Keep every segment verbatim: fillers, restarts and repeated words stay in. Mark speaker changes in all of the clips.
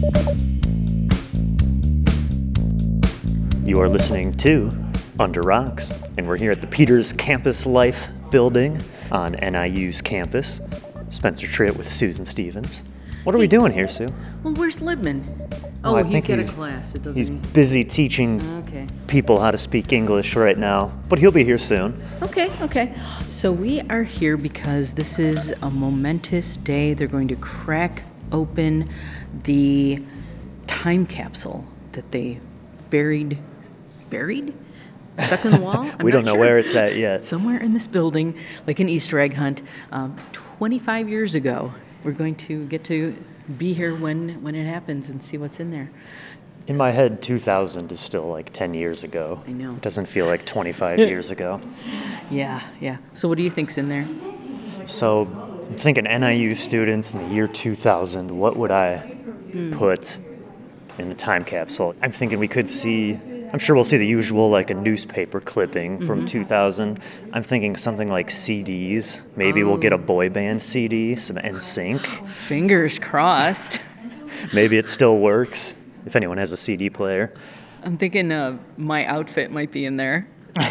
Speaker 1: You are listening to Under Rocks, and we're here at the Peters Campus Life building on N I U's campus. Spencer Tritt with Susan Stevens. What are we doing here, Sue?
Speaker 2: Well, where's Libman? Oh,
Speaker 1: Oh, I
Speaker 2: he's
Speaker 1: think
Speaker 2: got
Speaker 1: he's-
Speaker 2: a class. It doesn't.
Speaker 1: He's busy teaching
Speaker 2: Okay.
Speaker 1: people how to speak English right now, but he'll be here soon.
Speaker 2: Okay, okay. So we are here because this is a momentous day. They're going to crack open the time capsule that they buried, buried? Stuck in the wall? I'm
Speaker 1: We
Speaker 2: not
Speaker 1: don't know
Speaker 2: sure.
Speaker 1: where it's at yet.
Speaker 2: Somewhere in this building, like an Easter egg hunt, um, twenty-five years ago. We're going to get to be here when, when it happens and see what's in there.
Speaker 1: In my head, two thousand is still like ten years ago.
Speaker 2: I know.
Speaker 1: It doesn't feel like twenty-five years ago.
Speaker 2: Yeah, yeah. So what do you think's in there?
Speaker 1: So I'm thinking N I U students in the year two thousand, what would I put in the time capsule? I'm thinking we could see, I'm sure we'll see the usual, like a newspaper clipping from two thousand. I'm thinking something like C Ds. Maybe we'll get a boy band C D, some N Sync.
Speaker 2: Fingers crossed.
Speaker 1: Maybe it still works if anyone has a C D player.
Speaker 2: I'm thinking uh, my outfit might be in there.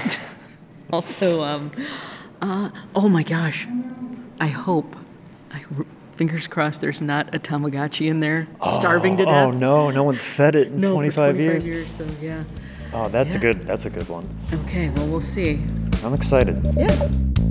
Speaker 2: Also, um, uh, oh my gosh, I hope, I, fingers crossed there's not a Tamagotchi in there starving to death.
Speaker 1: Oh no, no one's fed it in
Speaker 2: No, for
Speaker 1: twenty-five,
Speaker 2: twenty-five
Speaker 1: years.
Speaker 2: years. So yeah.
Speaker 1: Oh, that's a
Speaker 2: Yeah.
Speaker 1: good. That's a good one.
Speaker 2: Okay, well we'll see.
Speaker 1: I'm excited.
Speaker 2: Yeah.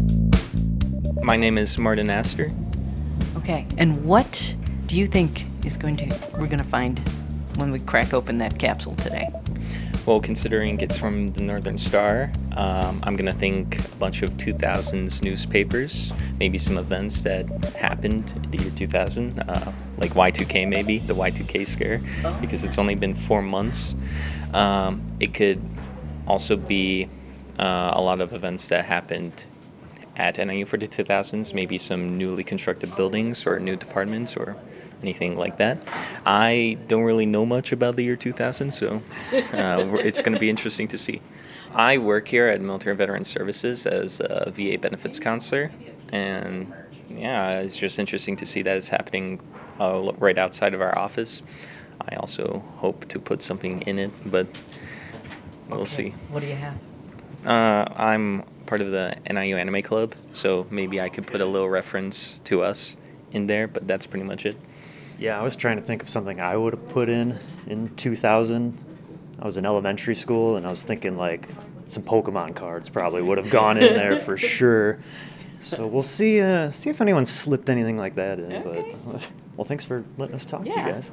Speaker 3: My name is Martin Astor.
Speaker 2: Okay, and what do you think is going to we're going to find when we crack open that capsule today?
Speaker 3: Well, considering it's from the Northern Star, um, I'm going to think a bunch of two thousands newspapers, maybe some events that happened in the year two thousand, uh, like Y two K maybe, the Y two K scare, because it's only been four months. Um, it could also be uh, a lot of events that happened at N I U for the two thousands, maybe some newly constructed buildings or new departments or anything like that. I don't really know much about the year two thousand, so uh, it's going to be interesting to see. I work here at Military Veteran Services as a V A benefits counselor, and yeah, it's just interesting to see that it's happening uh, right outside of our office. I also hope to put something in it, but we'll see.
Speaker 2: What do you have?
Speaker 3: Uh, I'm part of the N I U Anime Club, so maybe I could put a little reference to us in there, but that's pretty much it.
Speaker 1: Yeah, I was trying to think of something I would have put in in two thousand. I was in elementary school, and I was thinking like some Pokemon cards probably would have gone in there for sure. So we'll see. Uh, see if anyone slipped anything like that in.
Speaker 2: Okay.
Speaker 1: But well, thanks for letting us talk to
Speaker 2: Yeah.
Speaker 1: you guys.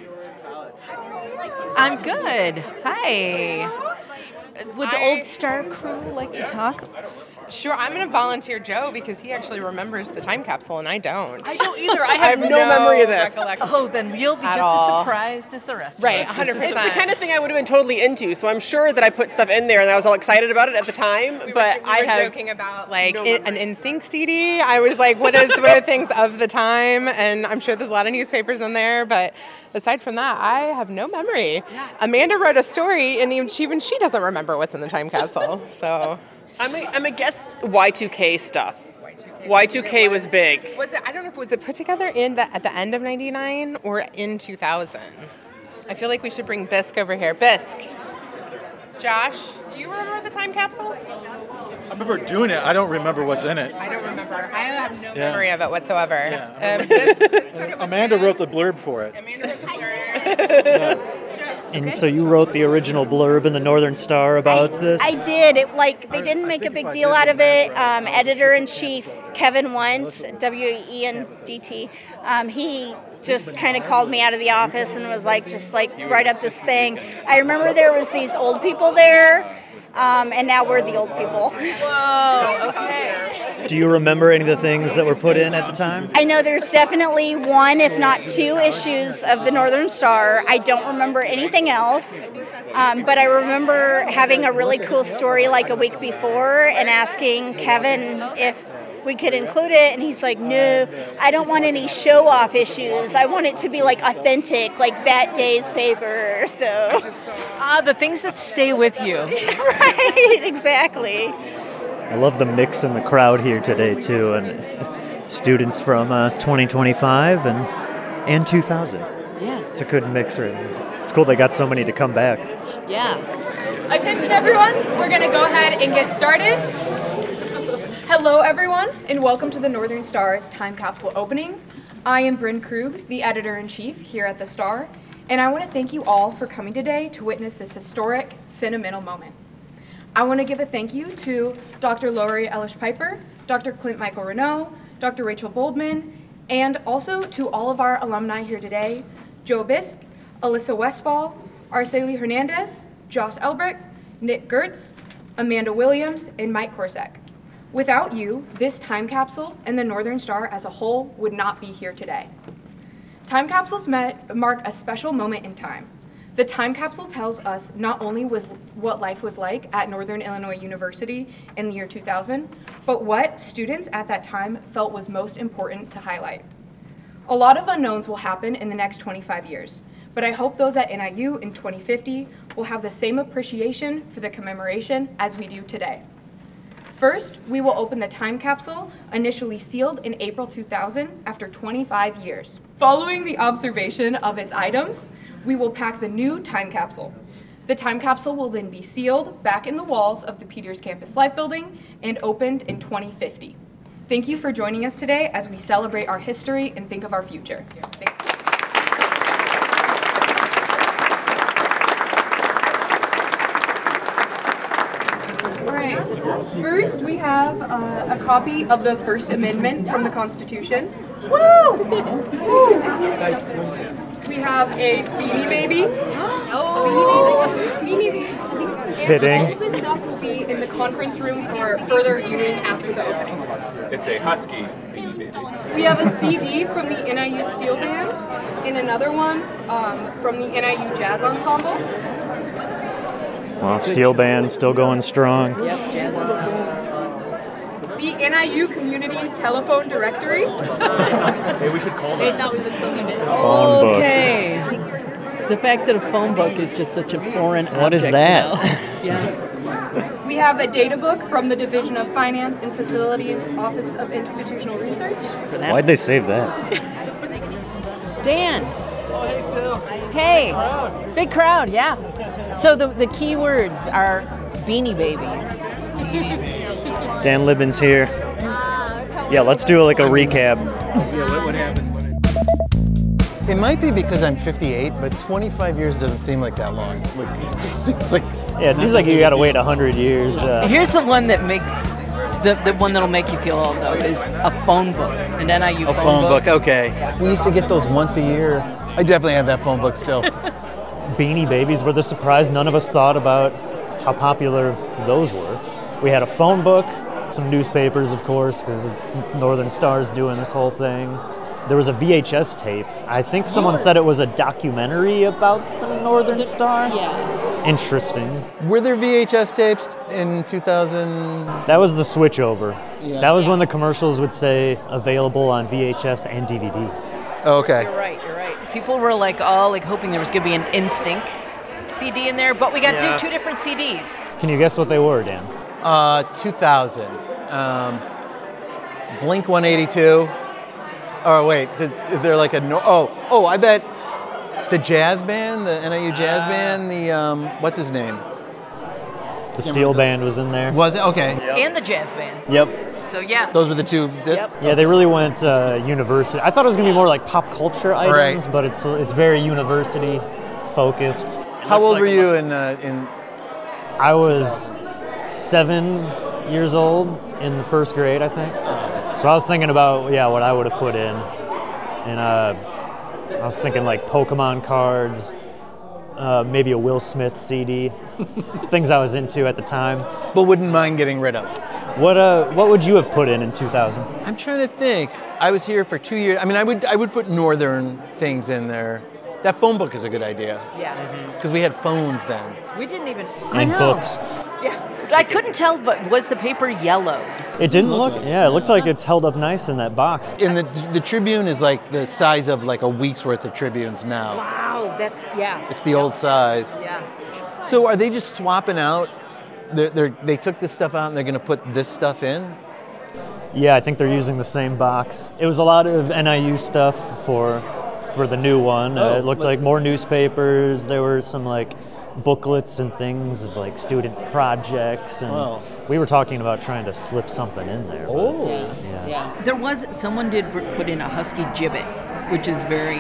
Speaker 4: I'm good. Hi. Would the Old Star crew like to talk?
Speaker 5: Sure, I'm going to volunteer Joe because he actually remembers the time capsule and I don't.
Speaker 4: I don't either. I
Speaker 5: I
Speaker 4: have,
Speaker 5: have no memory of this. recollection.
Speaker 4: Oh, then you'll be
Speaker 5: At
Speaker 4: just
Speaker 5: all.
Speaker 4: as surprised as the rest
Speaker 5: Right,
Speaker 4: of us.
Speaker 5: one hundred
Speaker 4: This is-
Speaker 5: percent.
Speaker 6: It's the kind of thing I would have been totally into, so I'm sure that I put stuff in there and I was all excited about it at the time,
Speaker 5: We
Speaker 6: but
Speaker 5: were, we
Speaker 6: I
Speaker 5: were
Speaker 6: have
Speaker 5: joking about like
Speaker 6: no
Speaker 5: in, an
Speaker 6: memory.
Speaker 5: N Sync C D. I was like, what is what are things of the time? And I'm sure there's a lot of newspapers in there, but aside from that, I have no memory. Amanda wrote a story, and even she, even she doesn't remember what's in the time capsule. So
Speaker 6: I'm a, I'm a guess Y two K stuff. Y two K was big.
Speaker 5: was it? I don't know if was it put together in the at the end of ninety-nine or in two thousand. I feel like we should bring Bisk over here. Bisk. Josh, do you remember the time capsule?
Speaker 7: I remember doing it. I don't remember what's in it.
Speaker 5: I don't remember. I have no
Speaker 7: Yeah.
Speaker 5: memory of it whatsoever.
Speaker 7: Yeah.
Speaker 5: Um, this, this said it was
Speaker 7: Amanda
Speaker 5: good.
Speaker 7: wrote the blurb for it.
Speaker 5: Amanda wrote the blurb.
Speaker 1: And so you wrote the original blurb in the Northern Star about this?
Speaker 8: I did. It like they didn't make a big deal out of it. Um, Editor in chief Kevin Wentz, W E N D T, um, he just kind of called me out of the office and was like, just like write up this thing. I remember there was these old people there, um, and now we're the old people.
Speaker 4: Whoa, okay.
Speaker 1: Do you remember any of the things that were put in at the time?
Speaker 8: I know there's definitely one, if not two, issues of the Northern Star. I don't remember anything else, um, but I remember having a really cool story like a week before and asking Kevin if we could include it, and he's like, no, I don't want any show-off issues. I want it to be like authentic, like that day's paper. So,
Speaker 4: Ah, the things that stay with you.
Speaker 8: right, exactly.
Speaker 1: I love the mix in the crowd here today, too, and students from uh, twenty twenty-five and, and two thousand.
Speaker 9: Yeah.
Speaker 1: It's a good mix right now. It's cool they got so many to come back.
Speaker 9: Yeah.
Speaker 10: Attention everyone, we're going to go ahead and get started. Hello everyone, and welcome to the Northern Star's time capsule opening. I am Bryn Krug, the editor-in-chief here at the Star, and I want to thank you all for coming today to witness this historic, sentimental moment. I want to give a thank you to Doctor Laurie Ellis-Piper, Doctor Clint Michael Renaud, Doctor Rachel Boldman, and also to all of our alumni here today, Joe Bisk, Alyssa Westfall, Arceli Hernandez, Josh Elbrick, Nick Gertz, Amanda Williams, and Mike Korsak. Without you, this time capsule and the Northern Star as a whole would not be here today. Time capsules met, mark a special moment in time. The time capsule tells us not only was what life was like at Northern Illinois University in the year two thousand, but what students at that time felt was most important to highlight. A lot of unknowns will happen in the next twenty-five years, but I hope those at N I U in twenty fifty will have the same appreciation for the commemoration as we do today. First, we will open the time capsule, initially sealed in April two thousand after twenty-five years. Following the observation of its items, we will pack the new time capsule. The time capsule will then be sealed back in the walls of the Peters Campus Life Building and opened in twenty fifty. Thank you for joining us today as we celebrate our history and think of our future. Thank you. First, we have uh, a copy of the First Amendment from the Constitution. Woo! We have a Beanie Baby. Oh, Beanie Baby.
Speaker 1: Fitting.
Speaker 10: And all of this stuff will be in the conference room for further viewing after the opening.
Speaker 11: It's a husky Beanie Baby.
Speaker 10: We have a C D from the N I U Steel Band and another one um, from the N I U Jazz Ensemble.
Speaker 1: Well, Steel Band still going strong.
Speaker 10: Yep, jazz ensemble. The N I U Community Telephone Directory.
Speaker 11: Hey, we should call
Speaker 10: They
Speaker 11: that.
Speaker 10: thought we would still need it.
Speaker 1: Phone book.
Speaker 9: Okay. The fact that a phone book is just such a foreign
Speaker 1: What is
Speaker 9: object,
Speaker 1: that?
Speaker 9: you know? Yeah.
Speaker 10: We have a data book from the Division of Finance and Facilities Office of Institutional Research.
Speaker 9: For that.
Speaker 1: Why'd they save that?
Speaker 9: Dan.
Speaker 12: Oh, hey, Sil.
Speaker 9: Hey.
Speaker 12: Crowd.
Speaker 9: Big crowd, yeah. So the the key words are Beanie Babies.
Speaker 1: Dan Libben's here. Yeah, let's do like a recap.
Speaker 12: Yeah, what, what happened?
Speaker 13: It might be because I'm fifty-eight, but twenty-five years doesn't seem like that long. Like it just seems like.
Speaker 1: Yeah, it seems like you gotta wait one hundred years. Uh,
Speaker 9: Here's the one that makes the the one that'll make you feel old though is a phone book, an N I U
Speaker 13: A
Speaker 9: phone,
Speaker 13: phone book, okay. We used to get those once a year. I definitely have that phone book still.
Speaker 1: Beanie Babies were the surprise. None of us thought about how popular those were. We had a phone book, some newspapers, of course, because Northern Star's doing this whole thing. There was a V H S tape. I think someone said it was a documentary about the Northern Star.
Speaker 9: Yeah.
Speaker 1: Interesting.
Speaker 13: Were there V H S tapes in two thousand?
Speaker 1: That was the switchover.
Speaker 13: Yeah.
Speaker 1: That was when the commercials would say available on V H S and D V D.
Speaker 13: Oh, okay.
Speaker 9: You're right, you're right. People were like all like hoping there was gonna be an N Sync C D in there, but we got
Speaker 1: Yeah.
Speaker 9: two, two different C Ds.
Speaker 1: Can you guess what they were, Dan?
Speaker 13: Uh, two thousand. Um, Blink one eighty-two. Oh wait, does, is there like a no? Oh, oh, I bet the jazz band, the N I U jazz
Speaker 1: Ah.
Speaker 13: band, the um, what's his name?
Speaker 1: The Steel Band was in there.
Speaker 13: Was it okay?
Speaker 9: And the jazz band.
Speaker 1: Yep.
Speaker 9: So yeah.
Speaker 13: Those were the two discs.
Speaker 1: Yeah, they really went uh, university. I thought it was gonna be more like pop culture items,
Speaker 13: Right.
Speaker 1: but it's it's very university focused.
Speaker 13: How old were you in uh, in?
Speaker 1: I was seven years old in the first grade, I think. So I was thinking about yeah what I would have put in, and uh, I was thinking like Pokemon cards, uh, maybe a Will Smith C D, things I was into at the time.
Speaker 13: But wouldn't mind getting rid of.
Speaker 1: What uh what would you have put in in two thousand?
Speaker 13: I'm trying to think. I was here for two years. I mean, I would I would put Northern things in there. That phone book is a good idea.
Speaker 9: Yeah.
Speaker 13: Because we had phones then.
Speaker 9: We didn't even.
Speaker 1: And
Speaker 9: I know.
Speaker 1: books.
Speaker 9: Yeah. I couldn't tell, but was the paper yellowed?
Speaker 1: It didn't look. Yeah, it looked like it's held up nice in that box.
Speaker 13: And the the Tribune is like the size of like a week's worth of Tribunes now.
Speaker 9: Wow, that's yeah.
Speaker 13: It's the old size.
Speaker 9: Yeah.
Speaker 13: So are they just swapping out? They're, they're, they took this stuff out and they're going to put this stuff in?
Speaker 1: Yeah, I think they're using the same box. It was a lot of N I U stuff for for the new one.
Speaker 13: Oh,
Speaker 1: uh, it looked
Speaker 13: like-
Speaker 1: like more newspapers. There were some like booklets and things of like student projects, and
Speaker 13: Wow.
Speaker 1: we were talking about trying to slip something in there. but-
Speaker 13: Oh.
Speaker 1: yeah.
Speaker 2: Yeah. There was, someone did put in a husky gibbet, which is very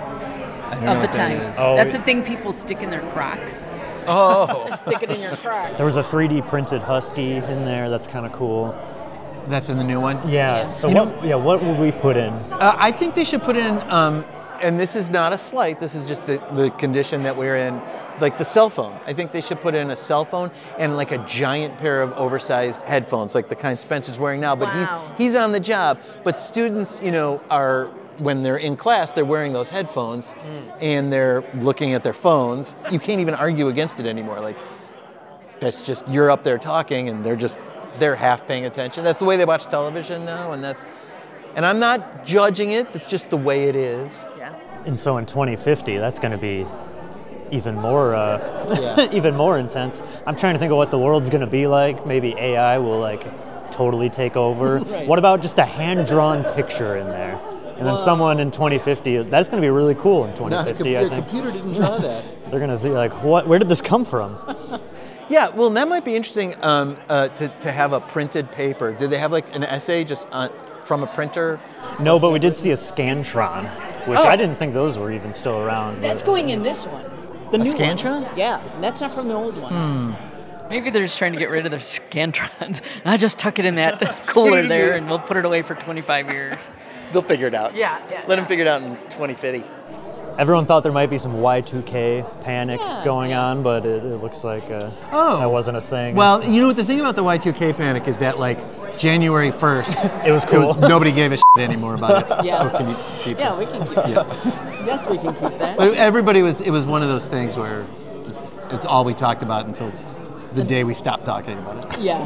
Speaker 13: don't know
Speaker 2: of the
Speaker 13: what that
Speaker 2: times.
Speaker 13: is.
Speaker 1: Oh,
Speaker 2: That's
Speaker 1: it-
Speaker 2: a thing people stick in their Crocs.
Speaker 13: Oh,
Speaker 9: Stick it in your crock.
Speaker 1: There was a three D printed husky in there. That's kind of cool.
Speaker 13: that's in the new one.
Speaker 1: Yeah. So
Speaker 13: You
Speaker 1: what? yeah. What would we put in?
Speaker 13: Uh, I think they should put in, um, and this is not a slight, this is just the, the condition that we're in, like the cell phone. I think they should put in a cell phone and like a giant pair of oversized headphones, like the kind Spencer's wearing now. But
Speaker 9: Wow.
Speaker 13: he's he's on the job. But students, you know, are, when they're in class, they're wearing those headphones and they're looking at their phones. You can't even argue against it anymore. Like, that's just, you're up there talking and they're just, they're half paying attention. That's the way they watch television now, and that's, and I'm not judging it, it's just the way it is.
Speaker 1: And so in twenty fifty, that's going to be even more, uh,
Speaker 13: Yeah.
Speaker 1: even more intense. I'm trying to think of what the world's going to be like. Maybe A I will like totally take over.
Speaker 13: Right.
Speaker 1: What about just a hand-drawn picture in there? And then someone in twenty fifty, that's going to be really cool in twenty fifty, I think.
Speaker 13: computer didn't draw that.
Speaker 1: They're going to think like, what? Where did this come from?
Speaker 13: Yeah, well, that might be interesting um, uh, to, to have a printed paper. Did they have like an essay just uh, from a printer?
Speaker 1: No, but we did see a Scantron, which
Speaker 9: Oh.
Speaker 1: I didn't think those were even still around.
Speaker 9: That's
Speaker 1: but-
Speaker 9: going in this one. The
Speaker 13: A
Speaker 9: new
Speaker 13: Scantron?
Speaker 9: one. Yeah, that's not from the old one.
Speaker 2: Maybe they're just trying to get rid of their Scantrons. I just tuck it in that cooler there, and we'll put it away for twenty-five years.
Speaker 13: They'll figure it out.
Speaker 2: Yeah, yeah.
Speaker 13: Let them figure it out in twenty fifty.
Speaker 1: Everyone thought there might be some Y two K panic
Speaker 9: Yeah,
Speaker 1: going on, but it, it looks like uh,
Speaker 13: Oh.
Speaker 1: that wasn't a thing.
Speaker 13: Well, you know what the thing about the Y two K panic is that like January first,
Speaker 1: it was cool.
Speaker 13: nobody gave a shit anymore about it.
Speaker 9: Yeah.
Speaker 13: Oh, can you keep
Speaker 9: Yeah,
Speaker 13: it?
Speaker 9: we can keep that. Yes, we can keep that.
Speaker 13: But everybody was, it was one of those things where just, it's all we talked about until the day we stopped talking about it.
Speaker 9: Yeah.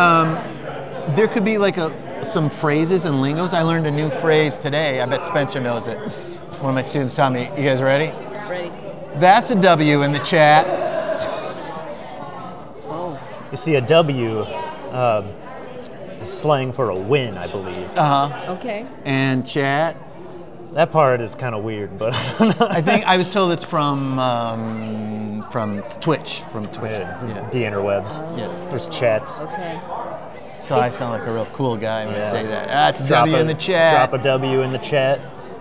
Speaker 13: There could be like a, some phrases and lingos. I learned a new phrase today. I bet Spencer knows it. One of my students taught me. You guys ready?
Speaker 9: Ready?
Speaker 13: That's a W in the chat.
Speaker 1: You see, a W um, is slang for a win, I believe.
Speaker 13: Uh huh.
Speaker 9: Okay.
Speaker 13: And chat.
Speaker 1: That part is kind of weird, but I don't know.
Speaker 13: I think I was told it's from um, from Twitch. From Twitch.
Speaker 1: Yeah,
Speaker 13: Yeah.
Speaker 1: the interwebs.
Speaker 13: Yeah.
Speaker 1: There's chats.
Speaker 9: Okay.
Speaker 13: So I sound like a real cool guy when I
Speaker 1: Yeah.
Speaker 13: say that. Ah, it's a
Speaker 1: Drop
Speaker 13: W
Speaker 1: a-
Speaker 13: in the chat.
Speaker 1: Drop a W in the chat.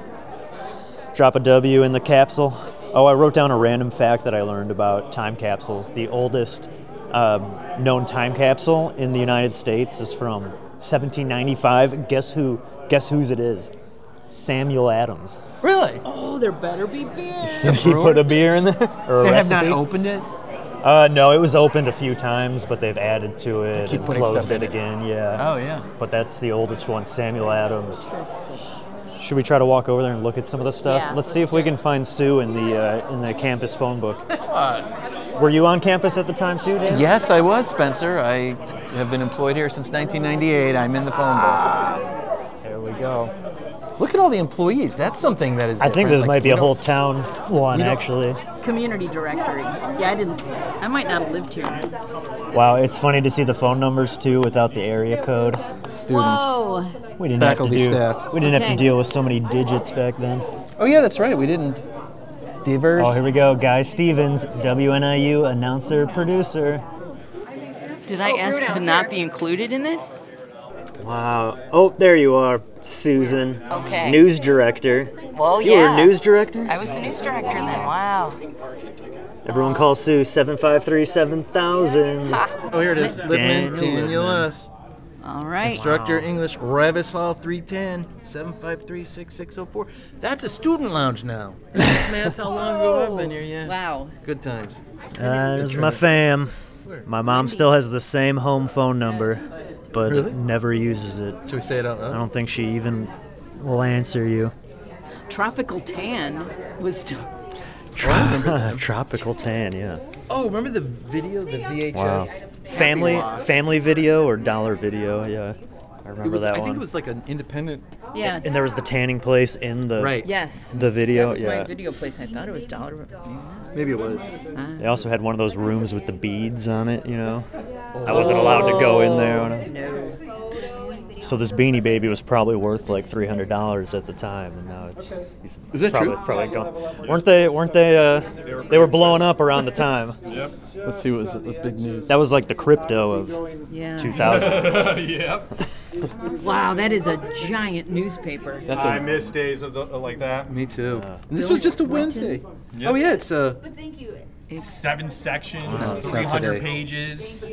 Speaker 1: Drop a W in the capsule. Oh, I wrote down a random fact that I learned about time capsules. The oldest um, known time capsule in the United States is from seventeen ninety-five. Guess who? Guess whose it is? Samuel Adams.
Speaker 13: Really?
Speaker 9: Oh, there better be beer.
Speaker 1: He put a beer in there, or a
Speaker 13: They have
Speaker 1: recipe.
Speaker 13: not opened it.
Speaker 1: Uh, no, it was opened a few times, but they've added to it
Speaker 13: keep
Speaker 1: and
Speaker 13: putting
Speaker 1: closed
Speaker 13: stuff
Speaker 1: it
Speaker 13: in it.
Speaker 1: again. Yeah.
Speaker 13: Oh yeah.
Speaker 1: But that's the oldest one, Samuel Adams.
Speaker 9: Interesting.
Speaker 1: Should we try to walk over there and look at some of the stuff?
Speaker 9: Yeah,
Speaker 1: let's see
Speaker 9: let's
Speaker 1: if we
Speaker 9: do it.
Speaker 1: can find Sue in the uh, in the campus phone book. Were you on campus at the time too, Dan?
Speaker 13: Yes, I was, Spencer. I have been employed here since nineteen ninety-eight. I'm in the phone book.
Speaker 1: There we go.
Speaker 13: Look at all the employees. That's something that is.
Speaker 1: I think
Speaker 13: different.
Speaker 1: this
Speaker 13: Like,
Speaker 1: might be
Speaker 13: we
Speaker 1: a whole
Speaker 13: don't-
Speaker 1: town one,
Speaker 13: you don't-
Speaker 1: actually.
Speaker 2: Community directory. Yeah, I didn't. I might not have lived here.
Speaker 1: Wow, it's funny to see the phone numbers too without the area code.
Speaker 13: Student.
Speaker 9: Whoa.
Speaker 1: We didn't
Speaker 13: Faculty,
Speaker 1: have to do.
Speaker 13: staff.
Speaker 1: We didn't have
Speaker 9: Okay.
Speaker 1: to deal with so many digits back then.
Speaker 13: Oh yeah, that's right. We didn't. Stevers.
Speaker 1: Oh, here we go. Guy Stevens, W N I U announcer, producer.
Speaker 2: Did I ask to not be included in this?
Speaker 1: Wow. Oh, there you are, Susan.
Speaker 9: Okay.
Speaker 1: News director.
Speaker 9: Well,
Speaker 1: You
Speaker 9: yeah.
Speaker 1: were a news director?
Speaker 9: I was the news director then. Wow.
Speaker 1: Everyone call Sue seven five three seven thousand.
Speaker 13: Oh, here it is.
Speaker 1: Daniel
Speaker 13: Lippman, Danielus.
Speaker 2: All right.
Speaker 13: Instructor English, Revis Hall, three ten, seven five three, six six zero four. That's a student lounge now. Man, that's how long ago I've been here, yeah.
Speaker 2: Wow.
Speaker 13: Good times.
Speaker 1: Uh, there's my fam. My mom still has the same home phone number, but
Speaker 13: Really?
Speaker 1: never uses it.
Speaker 13: Should we say it out
Speaker 1: I
Speaker 13: loud?
Speaker 1: don't think she even will answer you.
Speaker 2: Tropical Tan was still.
Speaker 1: Tropical tan, yeah.
Speaker 13: Oh, remember the video, the V H S?
Speaker 1: Wow.
Speaker 13: Happy
Speaker 1: Family,
Speaker 13: Walk?
Speaker 1: family video or dollar video, yeah. I remember
Speaker 13: It was,
Speaker 1: that
Speaker 13: I
Speaker 1: one.
Speaker 13: think it was like an independent.
Speaker 2: Yeah.
Speaker 1: And there was the tanning place in the
Speaker 13: Right.
Speaker 2: Yes.
Speaker 1: the video,
Speaker 2: That was
Speaker 1: yeah.
Speaker 2: my video place. I thought it was dollar.
Speaker 13: Maybe it was.
Speaker 1: They also had one of those rooms with the beads on it, you know. I wasn't allowed to go in there. When I was...
Speaker 2: No.
Speaker 1: So this Beanie Baby was probably worth like three hundred dollars at the time, and now it's. He's
Speaker 14: Is that
Speaker 1: probably,
Speaker 14: true?
Speaker 1: Probably gone. Weren't they? Weren't they? Uh, they were blowing up around the time.
Speaker 14: Yep. Let's see what was the big news.
Speaker 1: That was like the crypto of
Speaker 2: Yeah.
Speaker 1: two thousand.
Speaker 14: Yep.
Speaker 2: Wow, that is a giant newspaper.
Speaker 14: That's
Speaker 11: I
Speaker 14: a-
Speaker 11: miss days of the, like that.
Speaker 14: Me too. And this was just a Wednesday.
Speaker 11: Yep.
Speaker 14: Oh yeah, it's uh.
Speaker 15: But thank you.
Speaker 11: Seven sections,
Speaker 14: Wow, it's not
Speaker 11: three hundred
Speaker 14: today.
Speaker 11: pages,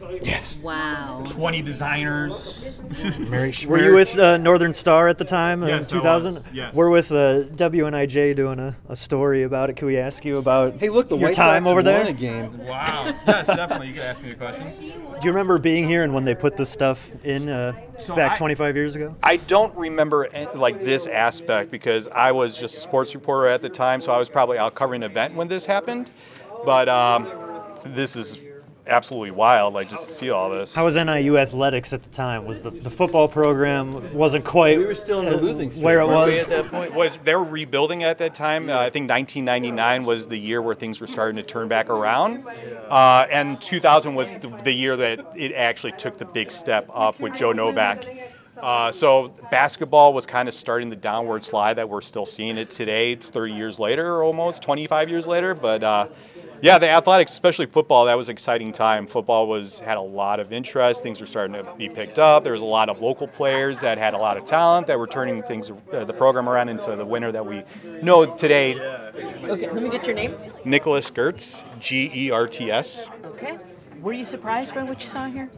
Speaker 2: Wow.
Speaker 11: twenty designers.
Speaker 14: Mary
Speaker 1: Were you with uh, Northern Star at the time
Speaker 11: Yes, I
Speaker 1: in
Speaker 11: was.
Speaker 1: two thousand?
Speaker 11: Yes.
Speaker 1: We're with uh, W N I J doing a, a story about it. Can we ask you about
Speaker 14: Hey, look, the
Speaker 1: your
Speaker 14: White
Speaker 1: time
Speaker 14: Sox
Speaker 1: over there?
Speaker 14: won a game.
Speaker 11: Wow. Yes, definitely. You can ask me a question.
Speaker 1: Do you remember being here and when they put this stuff in uh,
Speaker 16: So
Speaker 1: back
Speaker 16: I-
Speaker 1: twenty-five years ago?
Speaker 16: I don't remember an- like this aspect because I was just a sports reporter at the time, so I was probably out covering an event when this happened. But um, this is absolutely wild, like just to see all this.
Speaker 1: How was N I U athletics at the time? Was the, the football program wasn't quite
Speaker 14: We were still in the
Speaker 1: uh,
Speaker 14: losing streak,
Speaker 1: where it
Speaker 16: Weren't we
Speaker 1: was?
Speaker 16: at that point? Was they were rebuilding at that time? Uh, I think nineteen ninety-nine was the year where things were starting to turn back around, uh, and two thousand was the, the year that it actually took the big step up with Joe Novak. Uh, so basketball was kind of starting the downward slide that we're still seeing it today, thirty years later, almost twenty-five years later. But uh, yeah, the athletics, especially football, that was an exciting time. Football was had a lot of interest. Things were starting to be picked up. There was a lot of local players that had a lot of talent that were turning things, uh, the program around into the winner that we know today.
Speaker 9: Okay, let me get your name.
Speaker 16: Nicholas Gertz, G E R T S.
Speaker 9: Okay. Were you surprised by what you saw here?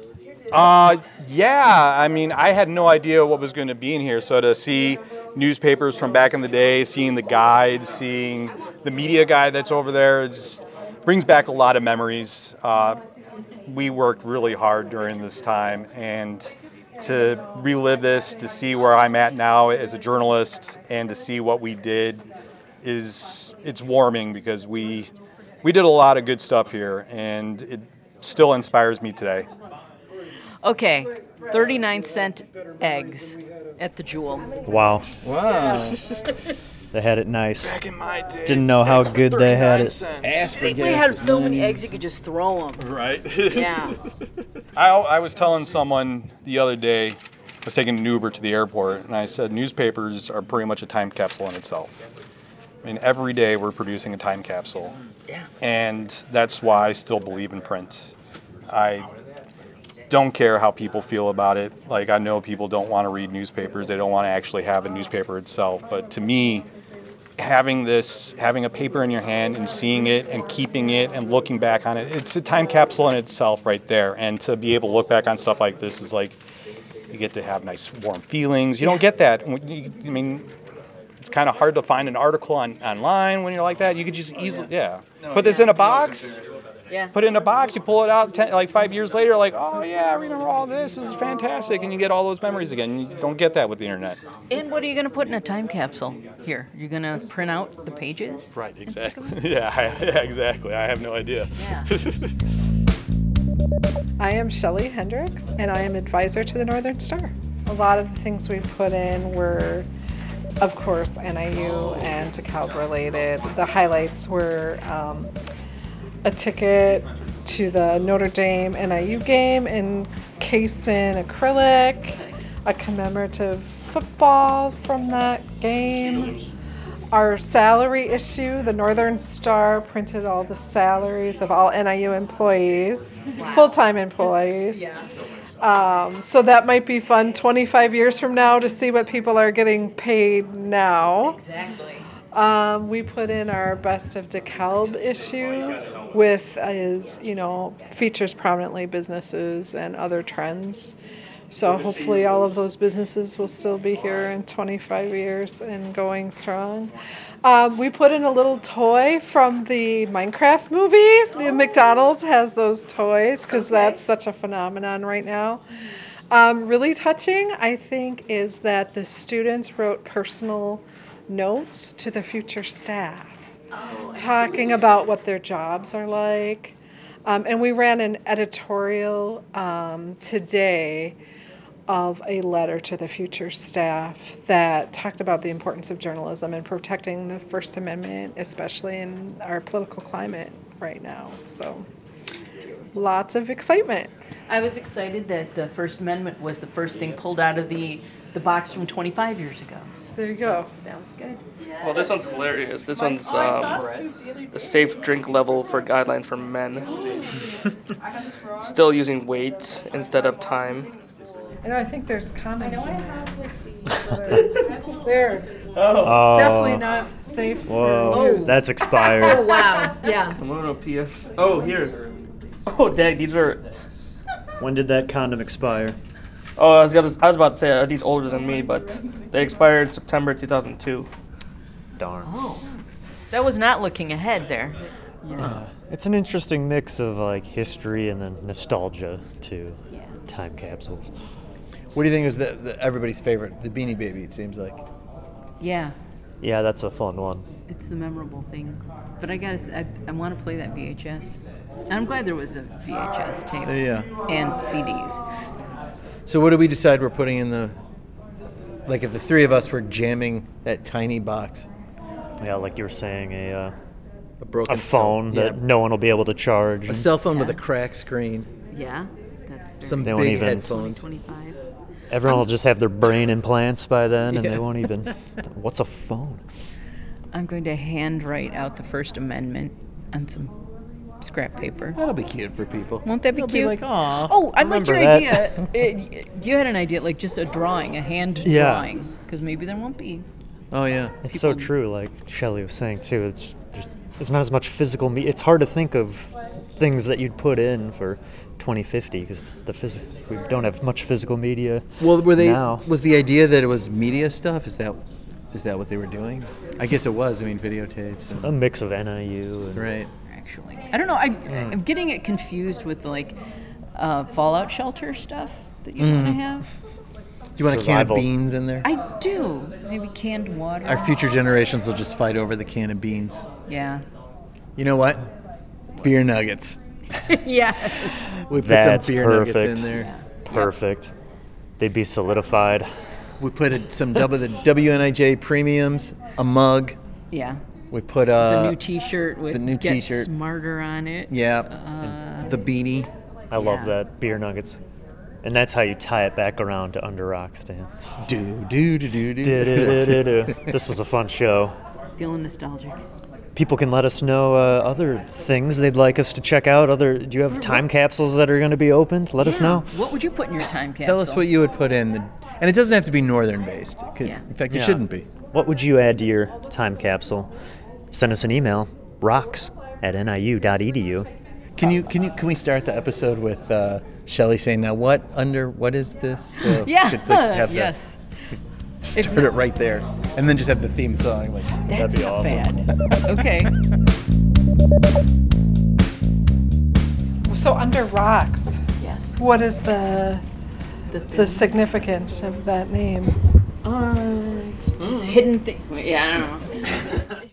Speaker 16: Uh, yeah, I mean, I had no idea what was going to be in here. So to see newspapers from back in the day, seeing the guide, seeing the media guide that's over there, it just brings back a lot of memories. Uh, we worked really hard during this time, and to relive this, to see where I'm at now as a journalist, and to see what we did is it's warming because we we did a lot of good stuff here, and it still inspires me today.
Speaker 9: Okay, thirty-nine cent eggs at the Jewel.
Speaker 1: Wow.
Speaker 14: Wow.
Speaker 1: They had it nice.
Speaker 16: Back in my day,
Speaker 1: Didn't know how good they had it.
Speaker 9: They had so many eggs you could just throw them.
Speaker 16: Right?
Speaker 9: Yeah.
Speaker 16: I, I was telling someone the other day, I was taking an Uber to the airport, and I said newspapers are pretty much a time capsule in itself. I mean, every day we're producing a time capsule.
Speaker 9: Yeah.
Speaker 16: And that's why I still believe in print. I don't care how people feel about it. Like, I know people don't want to read newspapers. They don't want to actually have a newspaper itself. But to me, having this, having a paper in your hand and seeing it and keeping it and looking back on it, it's a time capsule in itself right there. And to be able to look back on stuff like this is like, you get to have nice warm feelings. You don't get that. When you- I mean, it's kind of hard to find an article on online when you're like that. You could just easily, yeah. Put this in a box.
Speaker 9: Yeah.
Speaker 16: Put it in a box, you pull it out ten, like five years later, like, oh yeah, I remember all this, this is fantastic, and you get all those memories again. You don't get that with the internet.
Speaker 9: And what are you going to put in a time capsule here? You're going to print out the pages?
Speaker 16: Right, exactly. Yeah, I, yeah, exactly. I have no idea.
Speaker 9: Yeah.
Speaker 5: I am Shelley Hendricks, and I am advisor to the Northern Star. A lot of the things we put in were, of course, N I U and DeKalb related. The highlights were um, a ticket to the Notre Dame N I U game encased in acrylic, a commemorative football from that game. Our salary issue, the Northern Star printed all the salaries of all N I U employees, full-time employees.
Speaker 10: Yeah.
Speaker 5: Um, so that might be fun twenty-five years from now to see what people are getting paid now.
Speaker 9: Exactly.
Speaker 5: Um, we put in our Best of DeKalb issue with, is you know, features prominently businesses and other trends. So hopefully all of those businesses will still be here in twenty-five years and going strong. Um, we put in a little toy from the Minecraft movie. The McDonald's has those toys because that's such a phenomenon right now. Um, really touching, I think, is that the students wrote personal notes to the future staff, talking about what their jobs are like. Um, and we ran an editorial um, today of a letter to the future staff that talked about the importance of journalism and protecting the First Amendment, especially in our political climate right now. So
Speaker 15: lots of excitement.
Speaker 2: I was excited that the First Amendment was the first thing pulled out of the, the box from twenty-five years ago. So
Speaker 15: there you go.
Speaker 2: That was good.
Speaker 17: Well, this one's hilarious. This one's um, the safe drink level for guidelines for men. Still using weight instead of time.
Speaker 15: I know, I think there's condoms in there. They're
Speaker 1: Oh.
Speaker 15: definitely not safe
Speaker 1: Whoa,
Speaker 15: for use.
Speaker 1: that's expired.
Speaker 9: Oh, wow. Yeah.
Speaker 17: Komodo P S. Oh, here. Oh, dang, these are.
Speaker 1: When did that condom expire?
Speaker 17: Oh, I was, gonna, I was about to say, are these older than me, but they expired September two thousand two.
Speaker 1: Darn.
Speaker 9: Oh. That was not looking ahead there.
Speaker 1: Uh, it's an interesting mix of like history and then nostalgia to time capsules.
Speaker 13: What do you think is the, the, everybody's favorite? The Beanie Baby, it seems like.
Speaker 2: Yeah,
Speaker 1: Yeah, that's a fun one.
Speaker 2: it's the memorable thing. But I gotta, s- I, I want to play that V H S. And I'm glad there was a V H S tape.
Speaker 13: Yeah.
Speaker 2: And C Ds.
Speaker 13: So what do we decide we're putting in the, like if the three of us were jamming that tiny box?
Speaker 1: Yeah, like you were saying, a uh,
Speaker 13: a broken
Speaker 1: a phone
Speaker 13: cell-
Speaker 1: that
Speaker 13: yeah.
Speaker 1: no one will be able to charge.
Speaker 13: A cell phone with a cracked screen.
Speaker 2: Yeah, that's
Speaker 13: Some
Speaker 1: They won't
Speaker 13: big
Speaker 1: even-
Speaker 13: headphones.
Speaker 2: twenty-five.
Speaker 1: Everyone will just have their brain implants by then, and
Speaker 13: Yeah.
Speaker 1: they won't even. What's a phone?
Speaker 2: I'm going to handwrite out the First Amendment on some scrap paper.
Speaker 13: That'll be cute for people.
Speaker 2: Won't that be
Speaker 13: They'll be
Speaker 2: cute?
Speaker 13: like, "Aw,
Speaker 2: Oh, I liked your
Speaker 1: remember
Speaker 2: idea. Uh, you had an idea, like just a drawing, a hand
Speaker 1: Yeah.
Speaker 2: drawing, because maybe there won't be.
Speaker 13: Oh yeah,
Speaker 1: It's so true. Like Shelley was saying too. It's there's, it's not as much physical. Me- it's hard to think of things that you'd put in for twenty fifty because the phys- we don't have much physical media.
Speaker 13: Well, were they?
Speaker 1: now.
Speaker 13: Was the idea that it was media stuff? Is that, is that what they were doing? I guess it was. I mean, videotapes. And,
Speaker 1: A mix of N I U and
Speaker 13: right.
Speaker 2: Actually, I don't know. I, I'm getting it confused with like uh, fallout shelter stuff that you want to
Speaker 13: Mhm.
Speaker 2: have.
Speaker 13: Do you want a can of
Speaker 1: Survival.
Speaker 13: beans in there?
Speaker 2: I do. Maybe canned water.
Speaker 13: Our future generations will just fight over the can of beans.
Speaker 2: Yeah.
Speaker 13: You know what? Beer nuggets.
Speaker 2: Yeah.
Speaker 13: We put
Speaker 1: That's
Speaker 13: some beer
Speaker 1: perfect.
Speaker 13: nuggets in there.
Speaker 1: Perfect. They'd be solidified.
Speaker 13: We put a, some W the W N I J premiums, a mug.
Speaker 2: Yeah.
Speaker 13: We put uh,
Speaker 2: the new T-shirt with
Speaker 13: the new
Speaker 2: Get
Speaker 13: T-shirt.
Speaker 2: Smarter on it.
Speaker 13: Yeah.
Speaker 2: Uh,
Speaker 13: the beanie.
Speaker 1: I love
Speaker 2: Yeah.
Speaker 1: that beer nuggets, and that's how you tie it back around to Under Rock Stand.
Speaker 13: Do do do do do.
Speaker 1: Do-do-do-do-do. This was a fun show.
Speaker 2: Feeling nostalgic.
Speaker 1: People can let us know uh, other things they'd like us to check out. Other, do you have time capsules that are going to be opened? Let us know.
Speaker 2: What would you put in your time capsule?
Speaker 13: Tell us what you would put in, the, and it doesn't have to be northern based. It could,
Speaker 2: Yeah.
Speaker 13: In fact, it
Speaker 1: Yeah.
Speaker 13: shouldn't be.
Speaker 1: What would you add to your time capsule? Send us an email, rocks at N I U dot E D U.
Speaker 13: Can you can you can we start the episode with uh, Shelley saying, "Now what under what is this?" So
Speaker 2: Yeah.
Speaker 13: it's like have the-
Speaker 2: Yes.
Speaker 13: start it right there, and then just have the theme song. Like
Speaker 2: That's
Speaker 1: That'd be
Speaker 2: not
Speaker 1: awesome.
Speaker 2: bad. Okay.
Speaker 15: So under rocks.
Speaker 2: Yes.
Speaker 15: What is the
Speaker 2: The,
Speaker 15: the significance of that name?
Speaker 2: uh, hidden thing. Yeah, I don't know.